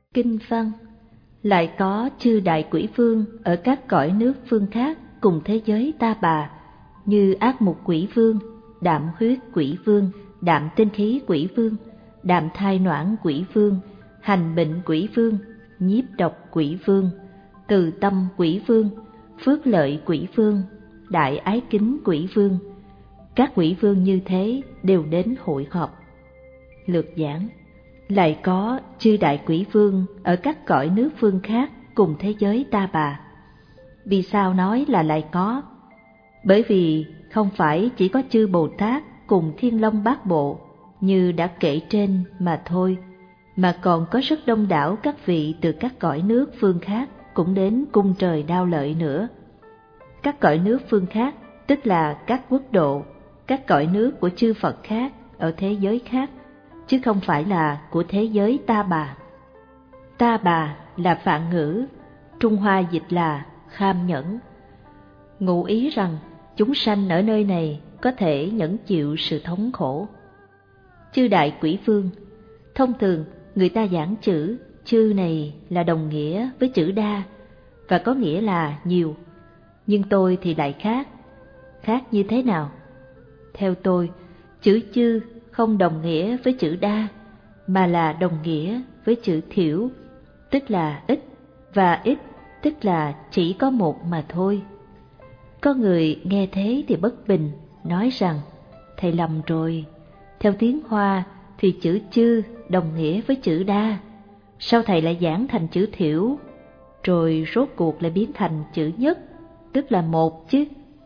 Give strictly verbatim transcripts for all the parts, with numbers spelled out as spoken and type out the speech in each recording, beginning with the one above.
Kinh văn: lại có chư đại quỷ vương ở các cõi nước phương khác cùng thế giới ta bà, như ác mục quỷ vương, đạm huyết quỷ vương, đạm tinh khí quỷ vương, đạm thai noãn quỷ vương, hành bệnh quỷ vương, nhiếp độc quỷ vương, từ tâm quỷ vương, phước lợi quỷ vương, đại ái kính quỷ vương. Các quỷ vương như thế đều đến hội họp. Lược giảng: lại có chư đại quỷ vương ở các cõi nước phương khác cùng thế giới ta bà. Vì sao nói là lại có? Bởi vì không phải chỉ có chư Bồ Tát cùng Thiên Long Bát Bộ như đã kể trên mà thôi, mà còn có rất đông đảo các vị từ các cõi nước phương khác cũng đến cung trời Đao Lợi nữa. Các cõi nước phương khác tức là các quốc độ, các cõi nước của chư Phật khác ở thế giới khác, chứ không phải là của thế giới ta bà. Ta bà là Phạn ngữ, Trung Hoa dịch là kham nhẫn, ngụ ý rằng chúng sanh ở nơi này có thể nhẫn chịu sự thống khổ. Chư đại quỷ vương, thông thường người ta giảng chữ chư này là đồng nghĩa với chữ đa và có nghĩa là nhiều, nhưng tôi thì lại khác. Khác như thế nào? Theo tôi, chữ chư không đồng nghĩa với chữ đa, mà là đồng nghĩa với chữ thiểu, tức là ít, và ít tức là chỉ có một mà thôi. Có người nghe thế thì bất bình, nói rằng thầy lầm rồi, theo tiếng Hoa thì chữ chư đồng nghĩa với chữ đa, sao thầy lại giảng thành chữ thiểu, rồi rốt cuộc lại biến thành chữ nhất, tức là một chứ?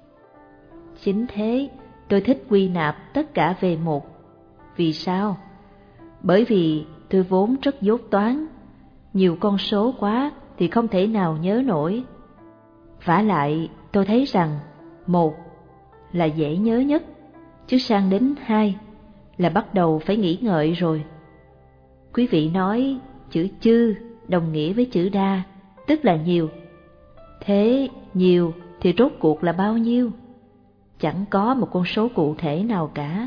Chính thế, tôi thích quy nạp tất cả về một. Vì sao? Bởi vì tôi vốn rất dốt toán, nhiều con số quá thì không thể nào nhớ nổi. Vả lại tôi thấy rằng một là dễ nhớ nhất, chứ sang đến hai là bắt đầu phải nghĩ ngợi rồi. Quý vị nói chữ chư đồng nghĩa với chữ đa, tức là nhiều. Thế nhiều thì rốt cuộc là bao nhiêu? Chẳng có một con số cụ thể nào cả.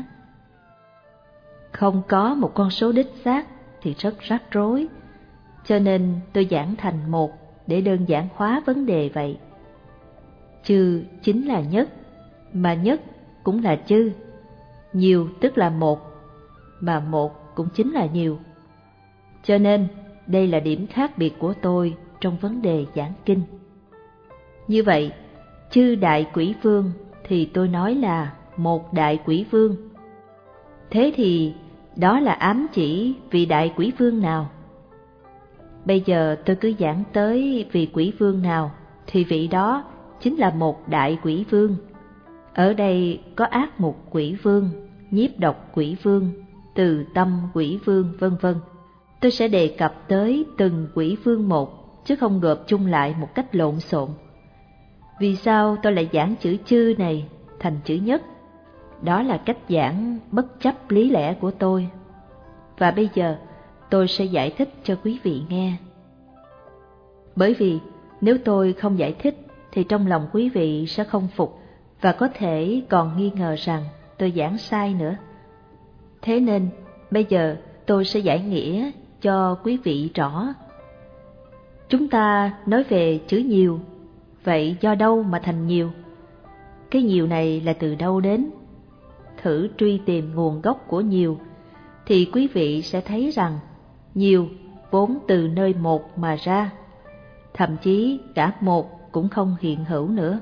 Không có một con số đích xác thì rất rắc rối, cho nên tôi giảng thành một để đơn giản hóa vấn đề vậy. Chư chính là nhất, mà nhất cũng là chư. Nhiều tức là một, mà một cũng chính là nhiều. Cho nên đây là điểm khác biệt của tôi trong vấn đề giảng kinh. Như vậy, chư đại quỷ vương thì tôi nói là một đại quỷ vương. Thế thì đó là ám chỉ vị đại quỷ vương nào? Bây giờ tôi cứ giảng tới vị quỷ vương nào thì vị đó chính là một đại quỷ vương. Ở đây có ác mục quỷ vương, nhiếp độc quỷ vương, từ tâm quỷ vương, vân vân. Tôi sẽ đề cập tới từng quỷ vương một, chứ không gộp chung lại một cách lộn xộn. Vì sao tôi lại giảng chữ chư này thành chữ nhất? Đó là cách giảng bất chấp lý lẽ của tôi. Và bây giờ tôi sẽ giải thích cho quý vị nghe. Bởi vì nếu tôi không giải thích thì trong lòng quý vị sẽ không phục và có thể còn nghi ngờ rằng tôi giảng sai nữa. Thế nên bây giờ tôi sẽ giải nghĩa cho quý vị rõ. Chúng ta nói về chữ nhiều, vậy do đâu mà thành nhiều? Cái nhiều này là từ đâu đến? Thử truy tìm nguồn gốc của nhiều thì quý vị sẽ thấy rằng nhiều vốn từ nơi một mà ra, thậm chí cả một cũng không hiện hữu nữa.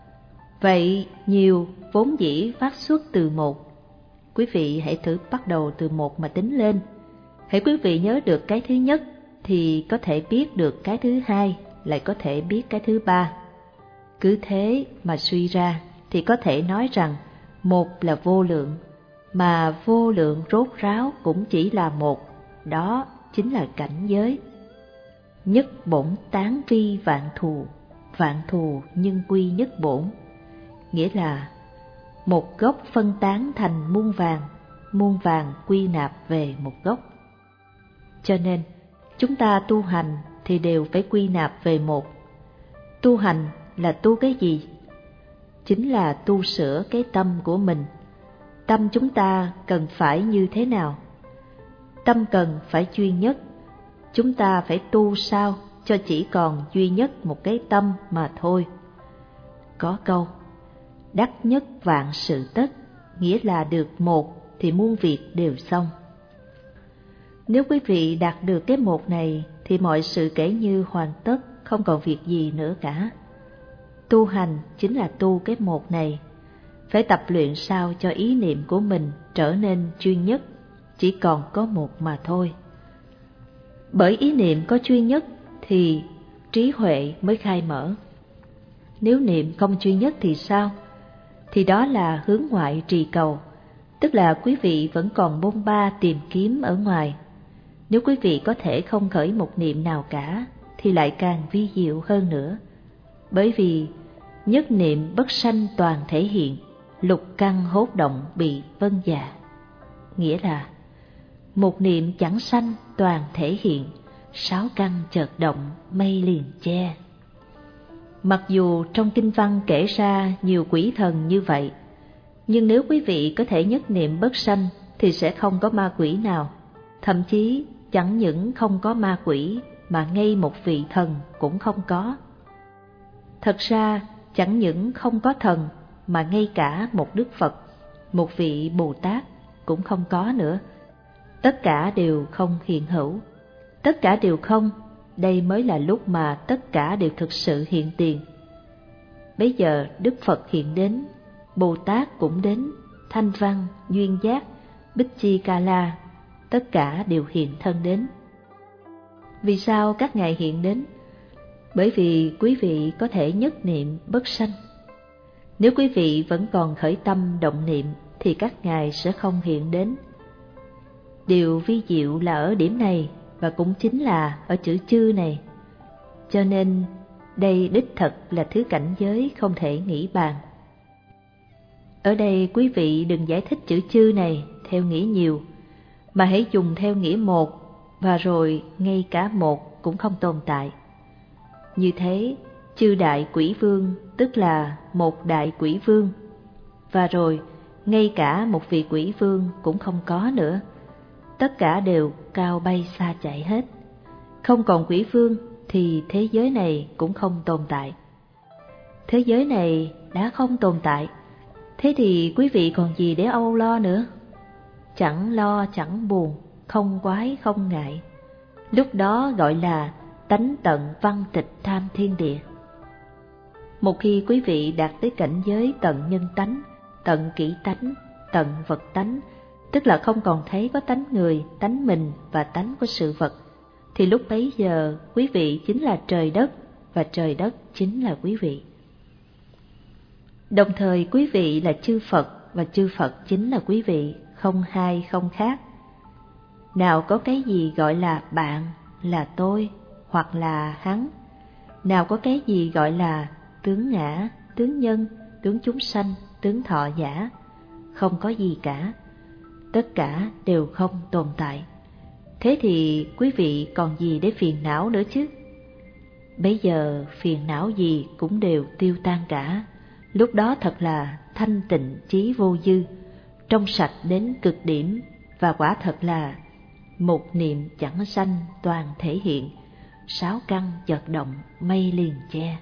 Vậy nhiều vốn dĩ phát xuất từ một. Quý vị hãy thử bắt đầu từ một mà tính lên. Hãy quý vị nhớ được cái thứ nhất thì có thể biết được cái thứ hai, lại có thể biết cái thứ ba. Cứ thế mà suy ra thì có thể nói rằng một là vô lượng, mà vô lượng rốt ráo cũng chỉ là một, đó chính là cảnh giới. Nhất bổn tán vi vạn thù, vạn thù nhưng quy nhất bổn, nghĩa là một gốc phân tán thành muôn vàng, muôn vàng quy nạp về một gốc. Cho nên chúng ta tu hành thì đều phải quy nạp về một. Tu hành là tu cái gì? Chính là tu sửa cái tâm của mình. Tâm chúng ta cần phải như thế nào? Tâm cần phải chuyên nhất, chúng ta phải tu sao cho chỉ còn duy nhất một cái tâm mà thôi. Có câu, đắc nhất vạn sự tất, nghĩa là được một thì muôn việc đều xong. Nếu quý vị đạt được cái một này thì mọi sự kể như hoàn tất, không còn việc gì nữa cả. Tu hành chính là tu cái một này, phải tập luyện sao cho ý niệm của mình trở nên chuyên nhất, chỉ còn có một mà thôi. Bởi ý niệm có chuyên nhất thì trí huệ mới khai mở. Nếu niệm không chuyên nhất thì sao? Thì đó là hướng ngoại trì cầu, tức là quý vị vẫn còn bôn ba tìm kiếm ở ngoài. Nếu quý vị có thể không khởi một niệm nào cả thì lại càng vi diệu hơn nữa. Bởi vì nhất niệm bất sanh toàn thể hiện, lục căn hốt động bị vân dạ. Nghĩa là một niệm chẳng sanh toàn thể hiện, sáu căn chợt động mây liền che. Mặc dù trong kinh văn kể ra nhiều quỷ thần như vậy, nhưng nếu quý vị có thể nhất niệm bất sanh thì sẽ không có ma quỷ nào. Thậm chí chẳng những không có ma quỷ mà ngay một vị thần cũng không có. Thật ra chẳng những không có thần mà ngay cả một Đức Phật, một vị Bồ Tát cũng không có nữa. Tất cả đều không hiện hữu. Tất cả đều không, đây mới là lúc mà tất cả đều thực sự hiện tiền. Bây giờ Đức Phật hiện đến, Bồ Tát cũng đến, Thanh Văn, Duyên Giác, Bích Chi Ca La, tất cả đều hiện thân đến. Vì sao các ngài hiện đến? Bởi vì quý vị có thể nhất niệm bất sanh. Nếu quý vị vẫn còn khởi tâm động niệm thì các ngài sẽ không hiện đến. Điều vi diệu là ở điểm này, và cũng chính là ở chữ chư này. Cho nên đây đích thực là thứ cảnh giới không thể nghĩ bàn. Ở đây quý vị đừng giải thích chữ chư này theo nghĩa nhiều, mà hãy dùng theo nghĩa một, và rồi ngay cả một cũng không tồn tại. Như thế, chư đại quỷ vương tức là một đại quỷ vương, và rồi ngay cả một vị quỷ vương cũng không có nữa. Tất cả đều cao bay xa chạy hết. Không còn quỷ vương thì thế giới này cũng không tồn tại. Thế giới này đã không tồn tại, thế thì quý vị còn gì để âu lo nữa? Chẳng lo chẳng buồn, không quái không ngại. Lúc đó gọi là tánh tận văn tịch tham thiên địa. Một khi quý vị đạt tới cảnh giới tận nhân tánh, tận kỹ tánh, tận vật tánh, tức là không còn thấy có tánh người, tánh mình và tánh của sự vật, thì lúc bấy giờ quý vị chính là trời đất, và trời đất chính là quý vị. Đồng thời quý vị là chư Phật, và chư Phật chính là quý vị, không hai không khác. Nào có cái gì gọi là bạn, là tôi, hoặc là hắn. Nào có cái gì gọi là tướng ngã, tướng nhân, tướng chúng sanh, tướng thọ giả. Không có gì cả. Tất cả đều không tồn tại. Thế thì quý vị còn gì để phiền não nữa chứ? Bây giờ phiền não gì cũng đều tiêu tan cả. Lúc đó thật là thanh tịnh chí vô dư, trong sạch đến cực điểm, và quả thật là một niệm chẳng sanh toàn thể hiện, sáu căn chợt động mây liền che.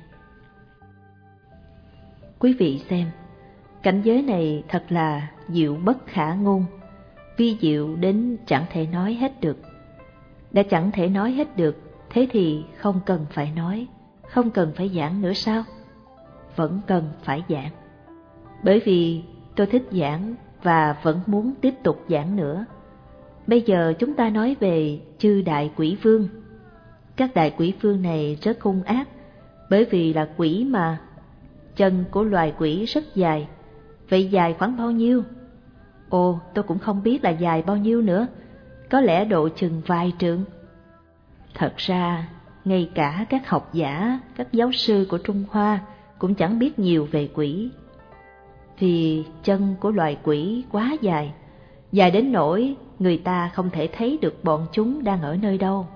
Quý vị xem, cảnh giới này thật là diệu bất khả ngôn, vi diệu đến chẳng thể nói hết được. Đã chẳng thể nói hết được, thế thì không cần phải nói, không cần phải giảng nữa sao? Vẫn cần phải giảng. Bởi vì tôi thích giảng và vẫn muốn tiếp tục giảng nữa. Bây giờ chúng ta nói về chư đại quỷ vương. Các đại quỷ vương này rất hung ác, bởi vì là quỷ mà. Chân của loài quỷ rất dài. Vậy dài khoảng bao nhiêu? Ồ, tôi cũng không biết là dài bao nhiêu nữa. Có lẽ độ chừng vài trượng. Thật ra, ngay cả các học giả, các giáo sư của Trung Hoa cũng chẳng biết nhiều về quỷ. Vì chân của loài quỷ quá dài, dài đến nỗi người ta không thể thấy được bọn chúng đang ở nơi đâu.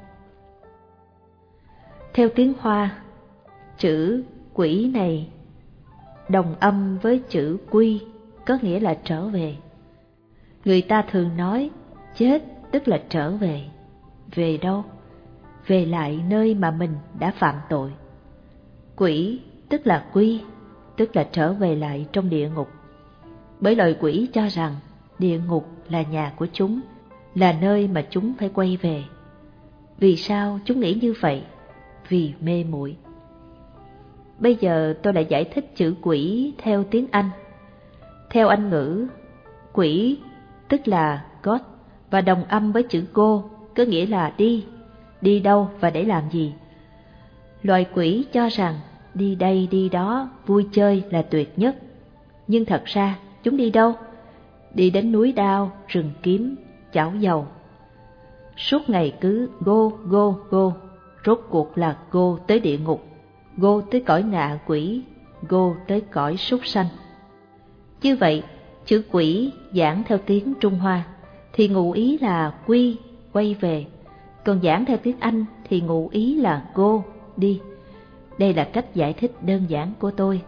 Theo tiếng Hoa, chữ quỷ này đồng âm với chữ quy, có nghĩa là trở về. Người ta thường nói chết tức là trở về. Về đâu? về lại nơi mà mình đã phạm tội. Quỷ tức là quy, tức là trở về lại trong địa ngục. Bởi loài quỷ cho rằng địa ngục là nhà của chúng, là nơi mà chúng phải quay về. Vì sao chúng nghĩ như vậy? Vì mê muội. Bây giờ tôi lại giải thích chữ quỷ theo tiếng Anh. Theo Anh ngữ, quỷ tức là God và đồng âm với chữ go, có nghĩa là đi, đi đâu và để làm gì. Loài quỷ cho rằng đi đây đi đó, vui chơi là tuyệt nhất. Nhưng thật ra chúng đi đâu? Đi đến núi đao, rừng kiếm, chảo dầu. Suốt ngày cứ go, go, go, rốt cuộc là go tới địa ngục, go tới cõi ngạ quỷ, go tới cõi súc sanh. Như vậy, chữ quỷ giảng theo tiếng Trung Hoa thì ngụ ý là quy, quay về, còn giảng theo tiếng Anh thì ngụ ý là go, đi. Đây là cách giải thích đơn giản của tôi.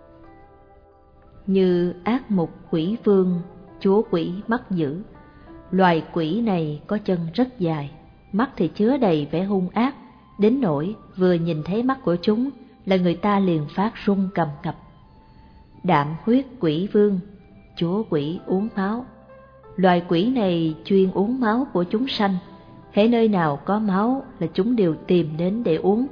Như ác mục quỷ vương, chúa quỷ mắt dữ. Loài quỷ này có chân rất dài, mắt thì chứa đầy vẻ hung ác, đến nỗi vừa nhìn thấy mắt của chúng là người ta liền phát run cầm cập. Đạm huyết quỷ vương, chúa quỷ uống máu. Loài quỷ này chuyên uống máu của chúng sanh, hễ nơi nào có máu là chúng đều tìm đến để uống.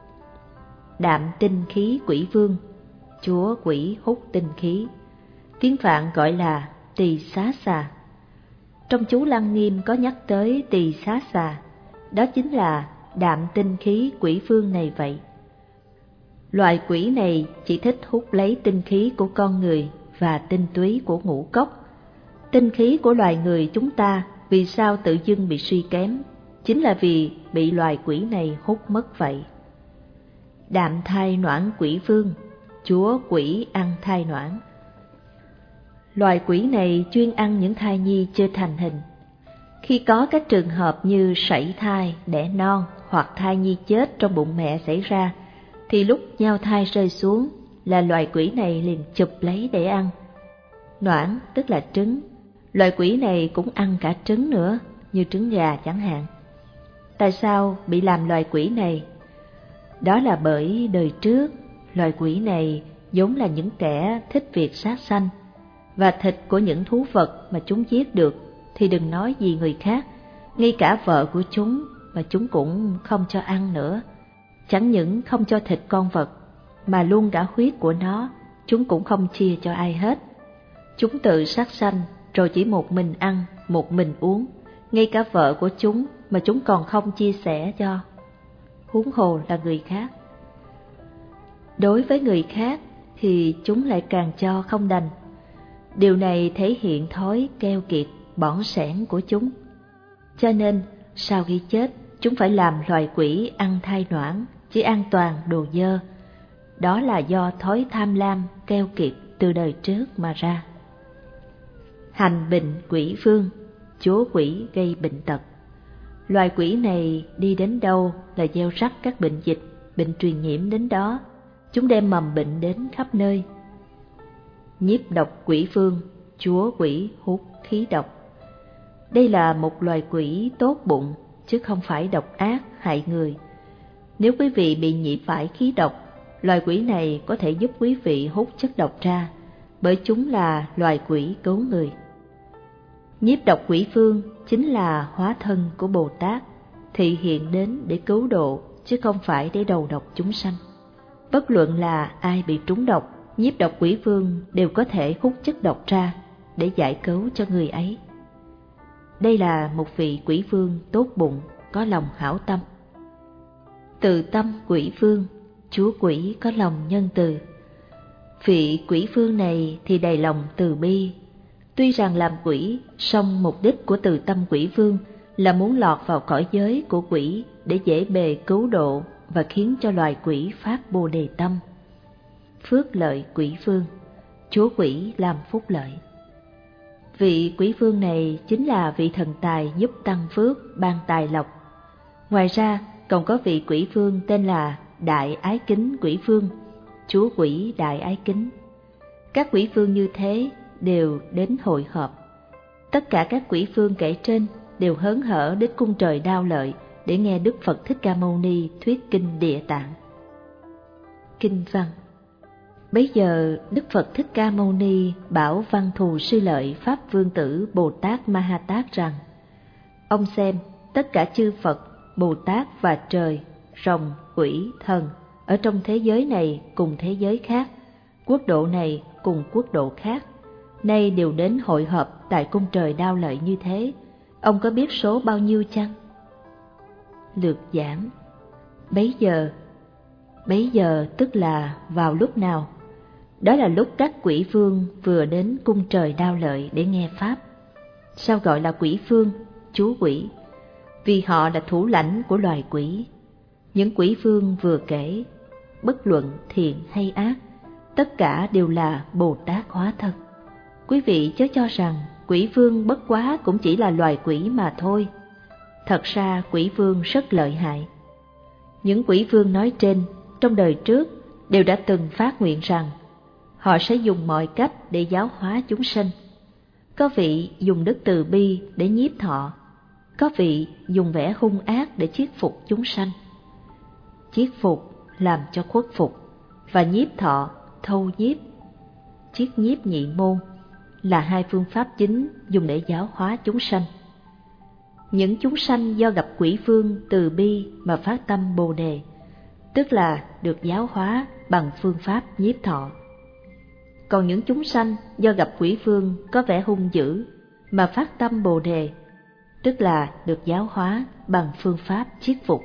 Đạm tinh khí quỷ vương, chúa quỷ hút tinh khí. Tiếng Phạn gọi là tỳ xá xà. Trong chú Lăng Nghiêm có nhắc tới tỳ xá xà, đó chính là đạm tinh khí quỷ vương này vậy. Loài quỷ này chỉ thích hút lấy tinh khí của con người và tinh túy của ngũ cốc. Tinh khí của loài người chúng ta vì sao tự dưng bị suy kém? Chính là vì bị loài quỷ này hút mất vậy. Đạm thai noãn quỷ vương, chúa quỷ ăn thai noãn. Loài quỷ này chuyên ăn những thai nhi chưa thành hình. Khi có các trường hợp như sảy thai, đẻ non hoặc thai nhi chết trong bụng mẹ xảy ra, thì lúc nhao thai rơi xuống là loài quỷ này liền chụp lấy để ăn. Noãn tức là trứng, loài quỷ này cũng ăn cả trứng nữa, như trứng gà chẳng hạn. Tại sao bị làm loài quỷ này? Đó là bởi đời trước, loài quỷ này vốn là những kẻ thích việc sát sanh, và thịt của những thú vật mà chúng giết được thì đừng nói gì người khác, ngay cả vợ của chúng mà chúng cũng không cho ăn nữa. Chẳng những không cho thịt con vật, mà luôn cả huyết của nó, chúng cũng không chia cho ai hết. Chúng tự sát sanh, rồi chỉ một mình ăn, một mình uống, ngay cả vợ của chúng mà chúng còn không chia sẻ cho, huống hồ là người khác. Đối với người khác thì chúng lại càng cho không đành. Điều này thể hiện thói keo kiệt, bỏng sẻn của chúng. Cho nên, sau khi chết, chúng phải làm loài quỷ ăn thai noãn, chỉ ăn toàn đồ dơ. Đó là do thói tham lam, keo kiệt từ đời trước mà ra. Hành bệnh quỷ vương, chúa quỷ gây bệnh tật. Loài quỷ này đi đến đâu là gieo rắc các bệnh dịch, bệnh truyền nhiễm đến đó. Chúng đem mầm bệnh đến khắp nơi. Nhiếp độc quỷ vương, chúa quỷ hút khí độc. Đây là một loài quỷ tốt bụng, chứ không phải độc ác hại người. Nếu quý vị bị nhiễm phải khí độc, loài quỷ này có thể giúp quý vị hút chất độc ra, bởi chúng là loài quỷ cứu người. Nhiếp độc quỷ vương chính là hóa thân của Bồ Tát, thị hiện đến để cứu độ, chứ không phải để đầu độc chúng sanh. Bất luận là ai bị trúng độc, nhiếp độc quỷ vương đều có thể hút chất độc ra để giải cứu cho người ấy. Đây là một vị quỷ vương tốt bụng, có lòng hảo tâm. Từ tâm quỷ vương, chúa quỷ có lòng nhân từ. Vị quỷ vương này thì đầy lòng từ bi. Tuy rằng làm quỷ, song mục đích của từ tâm quỷ vương là muốn lọt vào cõi giới của quỷ để dễ bề cứu độ và khiến cho loài quỷ phát bồ đề tâm. Phước lợi quỷ vương, chúa quỷ làm phúc lợi. Vị quỷ vương này chính là vị thần tài giúp tăng phước, ban tài lộc. Ngoài ra còn có vị quỷ vương tên là Đại Ái Kính quỷ vương, chúa quỷ đại ái kính. Các quỷ vương như thế đều đến hội họp. Tất cả các quỷ vương kể trên đều hớn hở đến cung trời đao lợi để nghe Đức Phật Thích Ca Mâu Ni thuyết kinh Địa Tạng. Kinh văn: Bấy giờ Đức Phật Thích Ca Mâu Ni bảo Văn Thù Sư Lợi Pháp Vương Tử Bồ Tát Ma Ha Tát rằng: Ông xem, tất cả chư Phật, Bồ Tát và trời, rồng, quỷ, thần ở trong thế giới này cùng thế giới khác, quốc độ này cùng quốc độ khác, nay đều đến hội họp tại cung trời Đao Lợi như thế. Ông có biết số bao nhiêu chăng? Lược giảng: Bấy giờ, bấy giờ tức là vào lúc nào? Đó là lúc các quỷ vương vừa đến cung trời Đao Lợi để nghe Pháp. Sao gọi là quỷ vương, chú quỷ? Vì họ là thủ lãnh của loài quỷ. Những quỷ vương vừa kể, bất luận thiện hay ác, tất cả đều là Bồ Tát hóa thân. Quý vị chớ cho rằng quỷ vương bất quá cũng chỉ là loài quỷ mà thôi. Thật ra quỷ vương rất lợi hại. Những quỷ vương nói trên trong đời trước đều đã từng phát nguyện rằng họ sẽ dùng mọi cách để giáo hóa chúng sinh. Có vị dùng đức từ bi để nhiếp thọ, có vị dùng vẻ hung ác để chiết phục chúng sanh. Chiết phục làm cho khuất phục, và nhiếp thọ, thâu nhiếp, chiết nhiếp nhị môn là hai phương pháp chính dùng để giáo hóa chúng sanh. Những chúng sanh do gặp quỷ vương từ bi mà phát tâm Bồ Đề, tức là được giáo hóa bằng phương pháp nhiếp thọ. Còn những chúng sanh do gặp quỷ vương có vẻ hung dữ mà phát tâm Bồ Đề, tức là được giáo hóa bằng phương pháp chiết phục.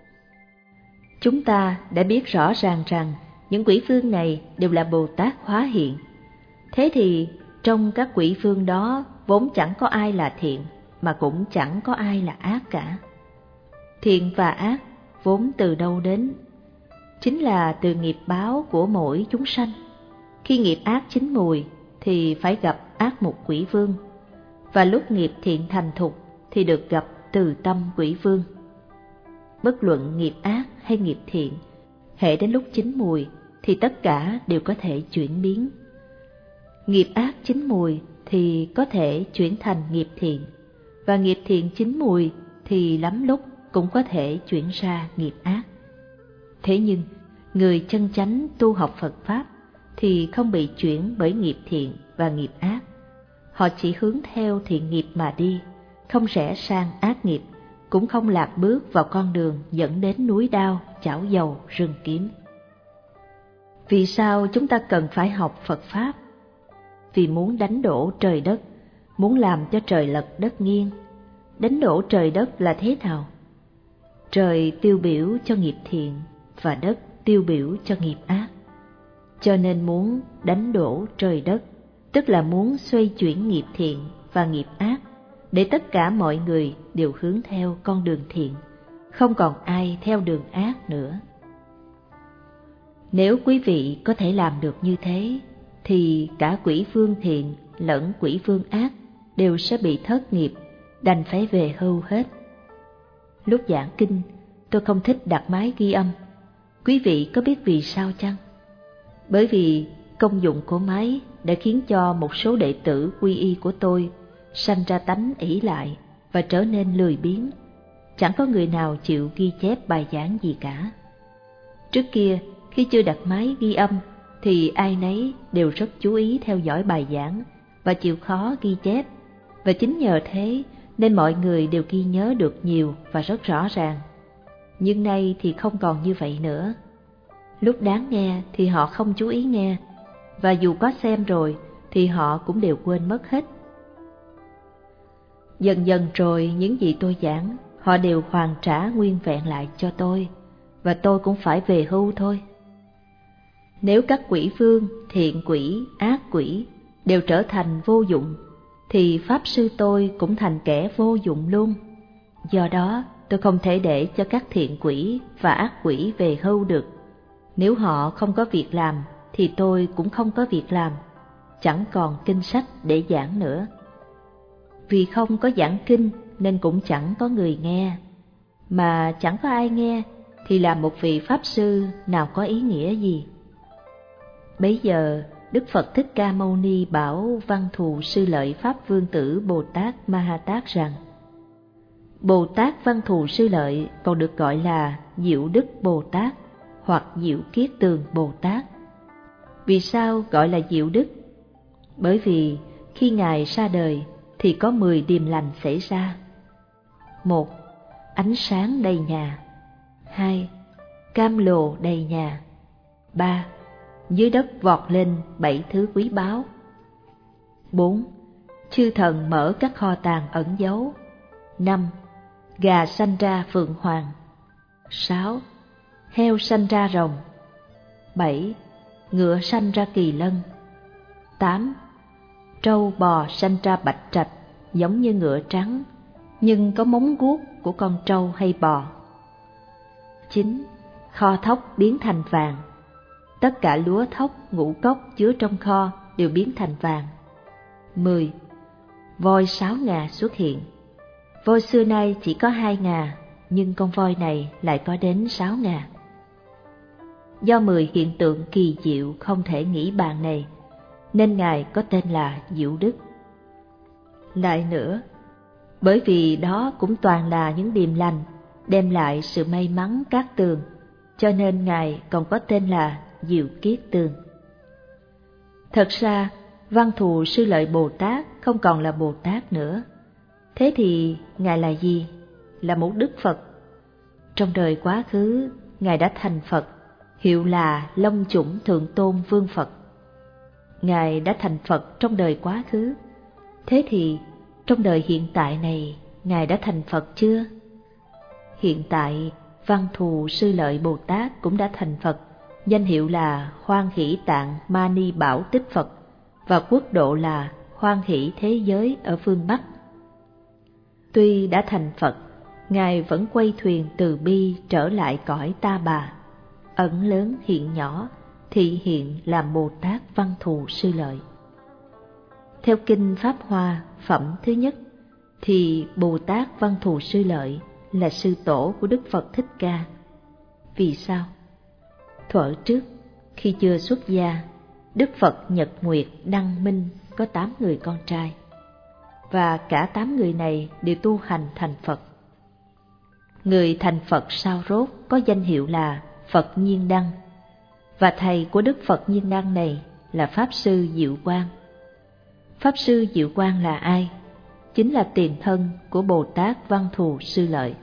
Chúng ta đã biết rõ ràng rằng những quỷ vương này đều là Bồ Tát hóa hiện. Thế thì trong các quỷ vương đó vốn chẳng có ai là thiện, mà cũng chẳng có ai là ác cả. Thiện và ác vốn từ đâu đến? Chính là từ nghiệp báo của mỗi chúng sanh. Khi nghiệp ác chín mùi thì phải gặp ác mục quỷ vương, và lúc nghiệp thiện thành thục thì được gặp từ tâm quỷ vương. Bất luận nghiệp ác hay nghiệp thiện, hễ đến lúc chín mùi thì tất cả đều có thể chuyển biến. Nghiệp ác chín mùi thì có thể chuyển thành nghiệp thiện, và nghiệp thiện chín mùi thì lắm lúc cũng có thể chuyển ra nghiệp ác. Thế nhưng, người chân chánh tu học Phật Pháp thì không bị chuyển bởi nghiệp thiện và nghiệp ác. Họ chỉ hướng theo thiện nghiệp mà đi, không rẽ sang ác nghiệp, cũng không lạc bước vào con đường dẫn đến núi đao, chảo dầu, rừng kiếm. Vì sao chúng ta cần phải học Phật Pháp? Vì muốn đánh đổ trời đất, muốn làm cho trời lật đất nghiêng. Đánh đổ trời đất là thế nào? Trời tiêu biểu cho nghiệp thiện và đất tiêu biểu cho nghiệp ác. Cho nên muốn đánh đổ trời đất, tức là muốn xoay chuyển nghiệp thiện và nghiệp ác, để tất cả mọi người đều hướng theo con đường thiện, không còn ai theo đường ác nữa. Nếu quý vị có thể làm được như thế, thì cả quỷ vương thiện lẫn quỷ vương ác đều sẽ bị thất nghiệp, đành phải về hưu hết. Lúc giảng kinh, tôi không thích đặt máy ghi âm. Quý vị có biết vì sao chăng? Bởi vì công dụng của máy đã khiến cho một số đệ tử quy y của tôi sanh ra tánh ỷ lại và trở nên lười biếng. Chẳng có người nào chịu ghi chép bài giảng gì cả. Trước kia, khi chưa đặt máy ghi âm, thì ai nấy đều rất chú ý theo dõi bài giảng và chịu khó ghi chép. Và chính nhờ thế nên mọi người đều ghi nhớ được nhiều và rất rõ ràng. Nhưng nay thì không còn như vậy nữa. Lúc đáng nghe thì họ không chú ý nghe, và dù có xem rồi thì họ cũng đều quên mất hết. Dần dần rồi những gì tôi giảng, họ đều hoàn trả nguyên vẹn lại cho tôi, và tôi cũng phải về hưu thôi. Nếu các quỷ vương, thiện quỷ, ác quỷ đều trở thành vô dụng, thì Pháp Sư tôi cũng thành kẻ vô dụng luôn. Do đó, tôi không thể để cho các thiện quỷ và ác quỷ về hưu được. Nếu họ không có việc làm, thì tôi cũng không có việc làm, chẳng còn kinh sách để giảng nữa. Vì không có giảng kinh nên cũng chẳng có người nghe, mà chẳng có ai nghe thì làm một vị Pháp Sư nào có ý nghĩa gì. Bấy giờ, Đức Phật Thích Ca Mâu Ni bảo Văn Thù Sư Lợi Pháp Vương Tử Bồ Tát Ma Ha Tát rằng: Bồ Tát Văn Thù Sư Lợi còn được gọi là Diệu Đức Bồ Tát hoặc Diệu Kiết Tường Bồ Tát. Vì sao gọi là Diệu Đức? Bởi vì khi Ngài ra đời thì có mười điềm lành xảy ra. Một, ánh sáng đầy nhà. Hai, cam lồ đầy nhà. Ba, dưới đất vọt lên bảy thứ quý báu. Bốn, chư thần mở các kho tàng ẩn giấu. Năm, gà sanh ra phượng hoàng. Sáu, heo sanh ra rồng. Bảy, ngựa sanh ra kỳ lân. Tám, trâu bò sanh ra bạch trạch giống như ngựa trắng, nhưng có móng guốc của con trâu hay bò. Chín, kho thóc biến thành vàng. Tất cả lúa thóc, ngũ cốc chứa trong kho đều biến thành vàng. Mười, voi sáu ngà xuất hiện. Voi xưa nay chỉ có hai ngà, nhưng con voi này lại có đến sáu ngà. Do mười hiện tượng kỳ diệu không thể nghĩ bàn này, nên Ngài có tên là Diệu Đức. Lại nữa, bởi vì đó cũng toàn là những điềm lành, đem lại sự may mắn cát tường, cho nên Ngài còn có tên là Diệu Kiết Tường. Thật ra, Văn Thù Sư Lợi Bồ Tát không còn là Bồ Tát nữa. Thế thì Ngài là gì? Là một Đức Phật. Trong đời quá khứ, Ngài đã thành Phật, hiệu là Long Chủng Thượng Tôn Vương Phật. Ngài đã thành Phật trong đời quá khứ. Thế thì trong đời hiện tại này, Ngài đã thành Phật chưa? Hiện tại, Văn Thù Sư Lợi Bồ Tát cũng đã thành Phật, danh hiệu là Hoan Hỷ Tạng Mani Bảo Tích Phật, và quốc độ là Hoan Hỷ Thế Giới ở phương Bắc. Tuy đã thành Phật, Ngài vẫn quay thuyền từ bi trở lại cõi Ta Bà, ẩn lớn hiện nhỏ, thị hiện làm Bồ Tát Văn Thù Sư Lợi. Theo Kinh Pháp Hoa phẩm thứ nhất, thì Bồ Tát Văn Thù Sư Lợi là sư tổ của Đức Phật Thích Ca. Vì sao? Thuở trước, khi chưa xuất gia, Đức Phật Nhật Nguyệt Đăng Minh có tám người con trai, và cả tám người này đều tu hành thành Phật. Người thành Phật sau rốt có danh hiệu là Phật Nhiên Đăng, và thầy của Đức Phật Nhiên Đăng này là Pháp Sư Diệu Quang. Pháp Sư Diệu Quang là ai? Chính là tiền thân của Bồ Tát Văn Thù Sư Lợi.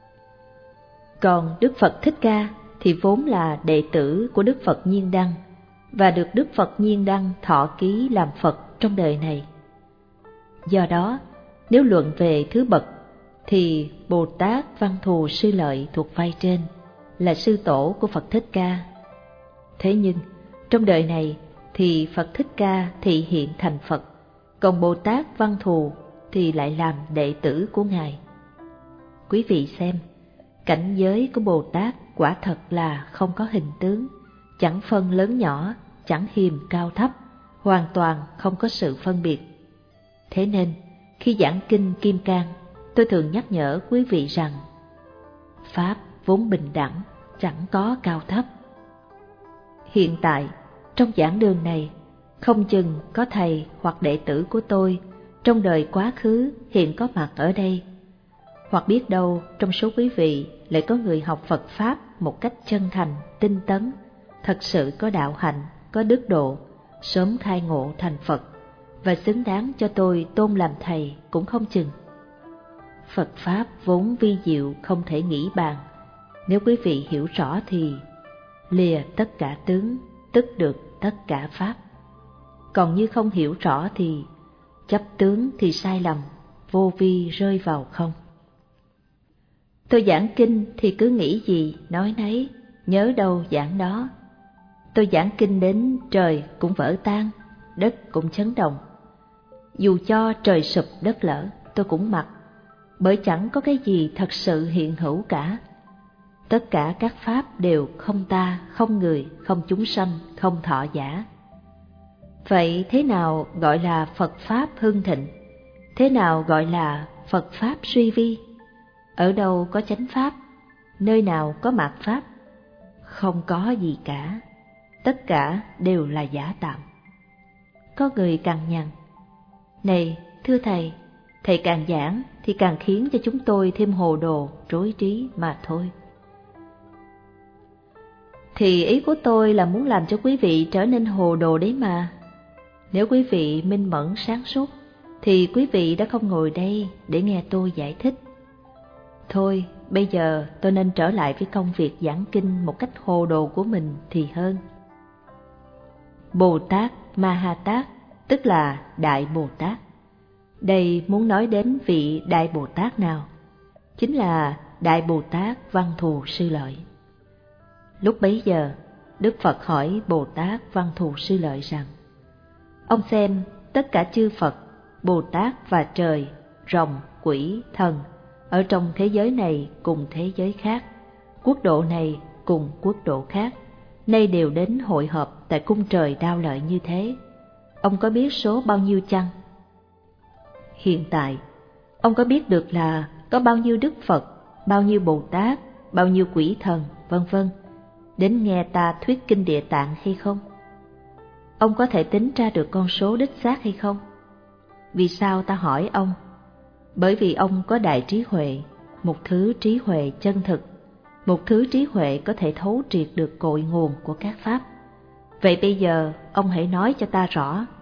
Còn Đức Phật Thích Ca thì vốn là đệ tử của Đức Phật Nhiên Đăng, và được Đức Phật Nhiên Đăng thọ ký làm Phật trong đời này. Do đó, nếu luận về thứ bậc, thì Bồ Tát Văn Thù Sư Lợi thuộc vai trên, là sư tổ của Phật Thích Ca. Thế nhưng, trong đời này thì Phật Thích Ca thị hiện thành Phật, còn Bồ Tát Văn Thù thì lại làm đệ tử của Ngài. Quý vị xem, cảnh giới của Bồ Tát quả thật là không có hình tướng, chẳng phân lớn nhỏ, chẳng hiềm cao thấp, hoàn toàn không có sự phân biệt. Thế nên, khi giảng kinh Kim Cang, tôi thường nhắc nhở quý vị rằng Pháp vốn bình đẳng, chẳng có cao thấp. Hiện tại, trong giảng đường này, không chừng có thầy hoặc đệ tử của tôi trong đời quá khứ hiện có mặt ở đây, hoặc biết đâu trong số quý vị lại có người học Phật Pháp một cách chân thành, tinh tấn, thật sự có đạo hạnh, có đức độ, sớm khai ngộ thành Phật, và xứng đáng cho tôi tôn làm thầy cũng không chừng. Phật Pháp vốn vi diệu không thể nghĩ bàn, nếu quý vị hiểu rõ thì lìa tất cả tướng, tức được tất cả Pháp. Còn như không hiểu rõ thì chấp tướng thì sai lầm, vô vi rơi vào không. Tôi giảng kinh thì cứ nghĩ gì nói nấy, nhớ đâu giảng đó. Tôi giảng kinh đến trời cũng vỡ tan, đất cũng chấn động. Dù cho trời sụp đất lở, tôi cũng mặc, bởi chẳng có cái gì thật sự hiện hữu cả. Tất cả các pháp đều không ta, không người, không chúng sanh, không thọ giả. Vậy thế nào gọi là Phật Pháp hưng thịnh? Thế nào gọi là Phật Pháp suy vi? Ở đâu có chánh Pháp? Nơi nào có mạt Pháp? Không có gì cả. Tất cả đều là giả tạm. Có người cằn nhằn: này, thưa thầy, Thầy càng giảng thì càng khiến cho chúng tôi thêm hồ đồ, rối trí mà thôi. Thì ý của tôi là muốn làm cho quý vị trở nên hồ đồ đấy mà. Nếu quý vị minh mẫn sáng suốt, thì quý vị đã không ngồi đây để nghe tôi giải thích. Thôi, bây giờ tôi nên trở lại với công việc giảng kinh một cách hồ đồ của mình thì hơn. Bồ Tát Ma Ha Tát, tức là Đại Bồ Tát. Đây muốn nói đến vị Đại Bồ Tát nào? Chính là Đại Bồ Tát Văn Thù Sư Lợi. Lúc bấy giờ, Đức Phật hỏi Bồ Tát Văn Thù Sư Lợi rằng: ông xem tất cả chư Phật, Bồ Tát và trời, rồng, quỷ, thần ở trong thế giới này cùng thế giới khác, quốc độ này cùng quốc độ khác, nay đều đến hội họp tại cung trời Đao Lợi như thế. Ông có biết số bao nhiêu chăng? Hiện tại, ông có biết được là có bao nhiêu Đức Phật, bao nhiêu Bồ Tát, bao nhiêu quỷ thần, vân vân đến nghe ta thuyết kinh Địa Tạng hay không? Ông có thể tính ra được con số đích xác hay không? Vì sao ta hỏi ông? Bởi vì ông có đại trí huệ, một thứ trí huệ chân thực, một thứ trí huệ có thể thấu triệt được cội nguồn của các pháp. Vậy bây giờ ông hãy nói cho ta rõ,